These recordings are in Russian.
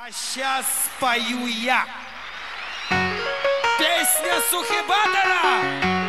А сейчас спою я. Песня Сухибатора.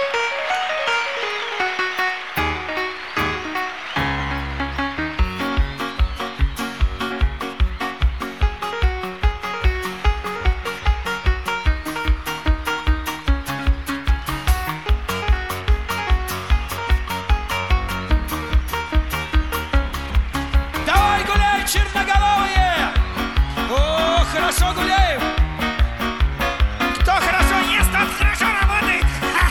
Давай гуляй, черноголовые! О, хорошо гуляем! Кто хорошо ест, тот хорошо работает!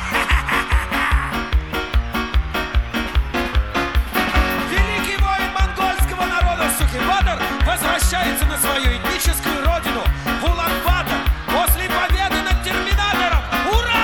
Великий воин монгольского народа Сухибатор возвращается на свою этническую родину в Улан-Батор после победы над Терминатором. Ура!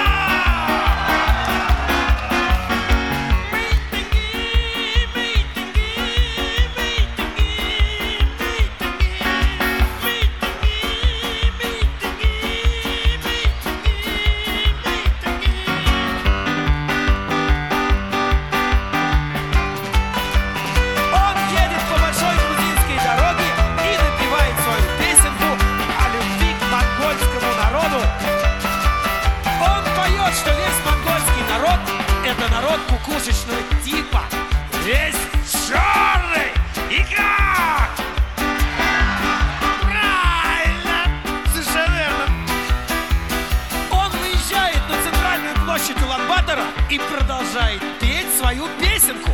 Он едет по большой грузинской дороге и напевает свою песенку о любви к монгольскому народу. Он поет, что весь монгольский народ – это народ кукушечного типа. Весь черный и как? Правильно! Совершенно верно. Он выезжает на центральную площадь Улан-Батора и продолжает петь свою песенку.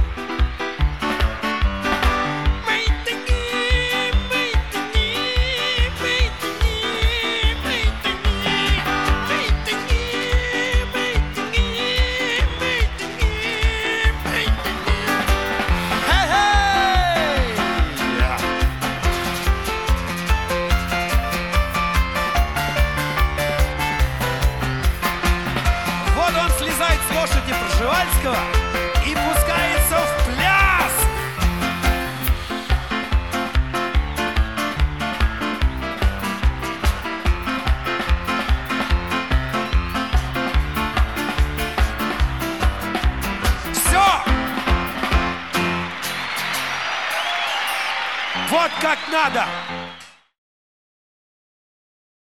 Вот он слезает с лошади Пржевальского и пускается в пляс. Все! Вот как надо!